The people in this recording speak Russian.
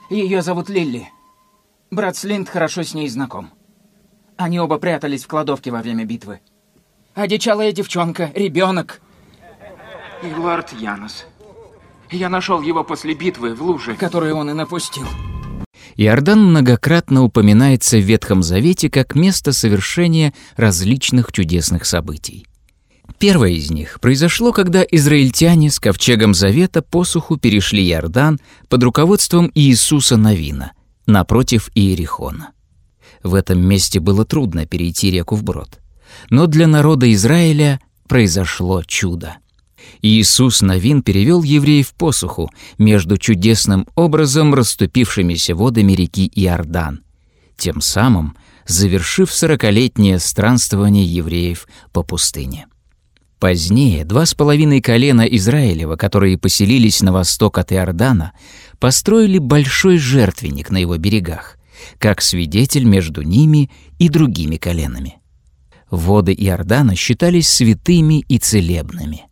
Ее зовут Лилли. Брат Слинт хорошо с ней знаком. Они оба прятались в кладовке во время битвы. Одичалая девчонка, ребенок. И лорд Янос. Я нашел его после битвы в луже, которую он и напустил. Иордан многократно упоминается в Ветхом Завете как место совершения различных чудесных событий. Первое из них произошло, когда израильтяне с ковчегом Завета по суху перешли Иордан под руководством Иисуса Навина, напротив Иерихона. В этом месте было трудно перейти реку вброд. Но для народа Израиля произошло чудо. Иисус Навин перевел евреев по суху между чудесным образом расступившимися водами реки Иордан, тем самым завершив 40-летнее странствование евреев по пустыне. Позднее 2,5 колена Израилева, которые поселились на восток от Иордана, построили большой жертвенник на его берегах, как свидетель между ними и другими коленами. Воды Иордана считались святыми и целебными.